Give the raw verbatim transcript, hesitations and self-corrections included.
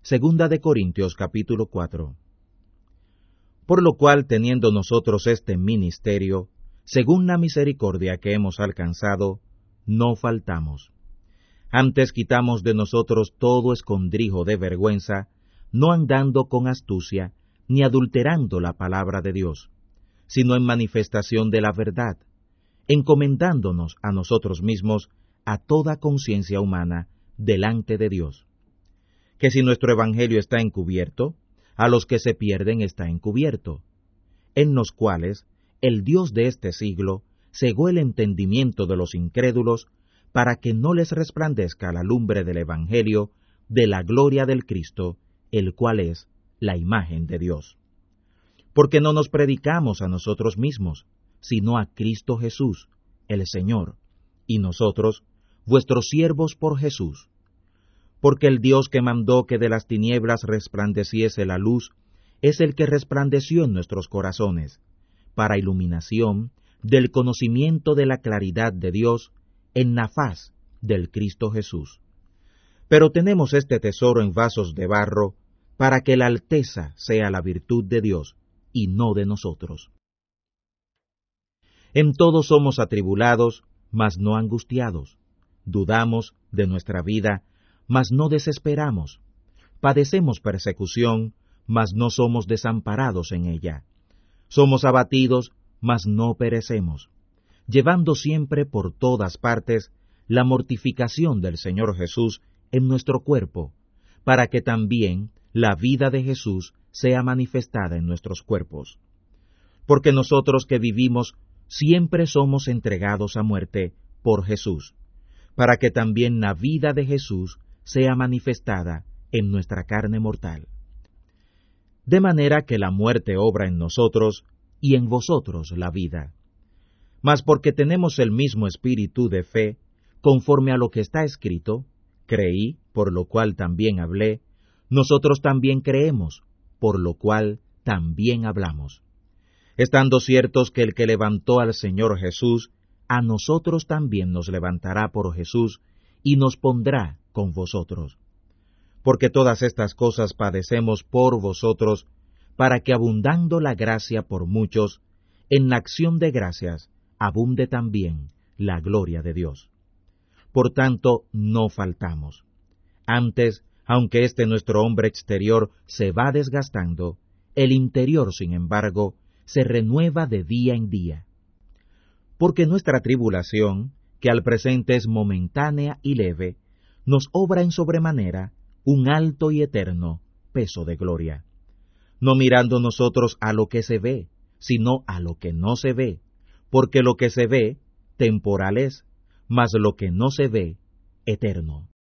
Segunda de Corintios capítulo cuatro. Por lo cual, teniendo nosotros este ministerio, según la misericordia que hemos alcanzado, no faltamos. Antes quitamos de nosotros todo escondrijo de vergüenza, no andando con astucia, ni adulterando la palabra de Dios, sino en manifestación de la verdad, encomendándonos a nosotros mismos a toda conciencia humana delante de Dios. Que si nuestro evangelio está encubierto, a los que se pierden está encubierto, en los cuales el Dios de este siglo cegó el entendimiento de los incrédulos, para que no les resplandezca la lumbre del evangelio de la gloria del Cristo, el cual es la imagen de Dios. Porque no nos predicamos a nosotros mismos, sino a Cristo Jesús, el Señor, y nosotros, vuestros siervos por Jesús. Porque el Dios que mandó que de las tinieblas resplandeciese la luz, es el que resplandeció en nuestros corazones, para iluminación del conocimiento de la claridad de Dios en la faz del Cristo Jesús. Pero tenemos este tesoro en vasos de barro, para que la alteza sea la virtud de Dios, y no de nosotros. En todo somos atribulados, mas no angustiados. Dudamos de nuestra vida, mas no desesperamos. Padecemos persecución, mas no somos desamparados en ella. Somos abatidos, mas no perecemos, llevando siempre por todas partes la mortificación del Señor Jesús en nuestro cuerpo, para que también la vida de Jesús sea manifestada en nuestros cuerpos. Porque nosotros que vivimos siempre somos entregados a muerte por Jesús, para que también la vida de Jesús sea manifestada en nuestra carne mortal. De manera que la muerte obra en nosotros, y en vosotros la vida. Mas porque tenemos el mismo espíritu de fe, conforme a lo que está escrito, creí, por lo cual también hablé, nosotros también creemos, por lo cual también hablamos. Estando ciertos que el que levantó al Señor Jesús, a nosotros también nos levantará por Jesús, y nos pondrá con vosotros. Porque todas estas cosas padecemos por vosotros, para que abundando la gracia por muchos, en la acción de gracias abunde también la gloria de Dios. Por tanto, no faltamos. Antes, aunque este nuestro hombre exterior se va desgastando, el interior, sin embargo, se renueva de día en día. Porque nuestra tribulación, que al presente es momentánea y leve, nos obra en sobremanera un alto y eterno peso de gloria. No mirando nosotros a lo que se ve, sino a lo que no se ve, porque lo que se ve, temporal es, mas lo que no se ve, eterno.